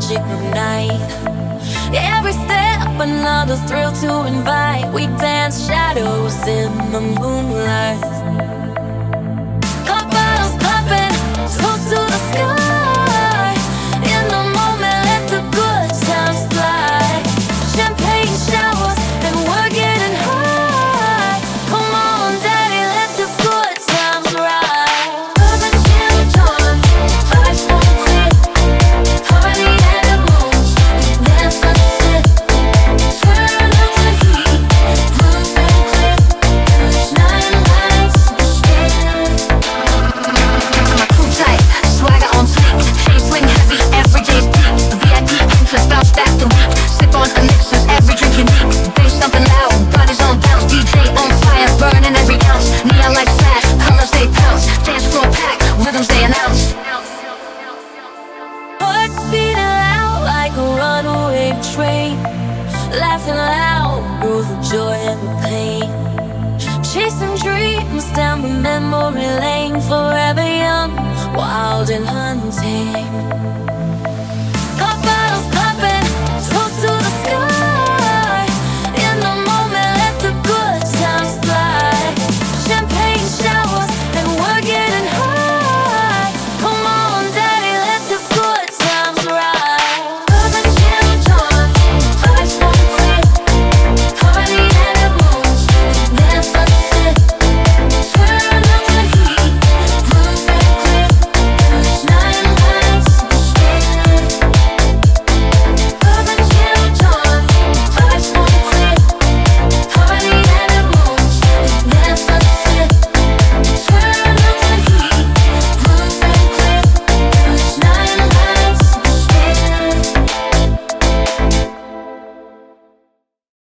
magic of night. Every step another thrill to invite. We dance shadows in the moonlight. Pop bottles popping, toast to the sky. In the moment, let the good times fly. Champagne showers and we're getting high. Come on, daddy, let the good times ride. Urban gin and tonic, vibes so clear. Harmony and the moon, dance and sit. Turn up the heat, move and clear. Nine lights to share. Too tight, swagger on fleek. Chain swing heavy, every day's peak. VIP interest, bounce back the week. Sip on elixirs, every drink unique. Bass something loud, bodies on bounce. DJ on fire, burning every ounce. Neon lights flash, colors they pounce. Dance floor packed, rhythms they announce. Hearts beating loud like a runaway train. Laughing loud through the joy and the pain. Chasing dreams down the memory lane. Forever young, wild and hunting.